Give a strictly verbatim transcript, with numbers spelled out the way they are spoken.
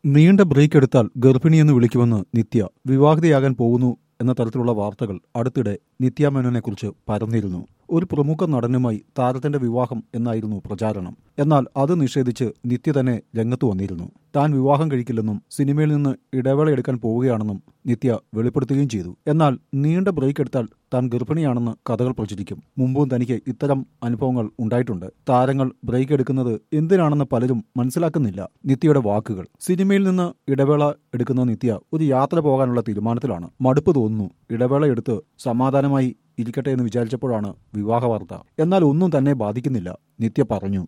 നീണ്ട ബ്രേക്ക് എടുത്താൽ ഗർഭിണിയെന്ന് വിളിക്കുമെന്ന് നിത്യ. വിവാഹിതയാകാൻ പോകുന്നു എന്ന തരത്തിലുള്ള വാർത്തകൾ അടുത്തിടെ നിത്യ മേനോനെക്കുറിച്ച് പരന്നിരുന്നു. ഒരു പ്രമുഖ നടനുമായി താരത്തിന്റെ വിവാഹം എന്നായിരുന്നു പ്രചാരണം. എന്നാൽ അത് നിഷേധിച്ച് നിത്യ തന്നെ രംഗത്ത് വന്നിരുന്നു. താൻ വിവാഹം കഴിക്കില്ലെന്നും സിനിമയിൽ നിന്ന് ഇടവേള എടുക്കാൻ പോവുകയാണെന്നും നിത്യ വെളിപ്പെടുത്തുകയും ചെയ്തു. എന്നാൽ നീണ്ട ബ്രേക്ക് എടുത്താൽ താൻ ഗർഭിണിയാണെന്ന് കഥകൾ പ്രചരിക്കും. മുമ്പും തനിക്ക് ഇത്തരം അനുഭവങ്ങൾ ഉണ്ടായിട്ടുണ്ട്. താരങ്ങൾ ബ്രേക്ക് എടുക്കുന്നത് എന്തിനാണെന്ന് പലരും മനസ്സിലാക്കുന്നില്ല. നിത്യയുടെ വാക്കുകൾ: സിനിമയിൽ നിന്ന് ഇടവേള എടുക്കുന്ന നിത്യ ഒരു യാത്ര പോകാനുള്ള തീരുമാനത്തിലാണ്. മടുപ്പ് തോന്നുന്നു. ഇടവേള എടുത്ത് സമാധാനമായി ഇരിക്കട്ടെ എന്ന് വിചാരിച്ചപ്പോഴാണ് വിവാഹ വാർത്ത. എന്നാൽ ഒന്നും തന്നെ ബാധിക്കുന്നില്ല, നിത്യ പറഞ്ഞു.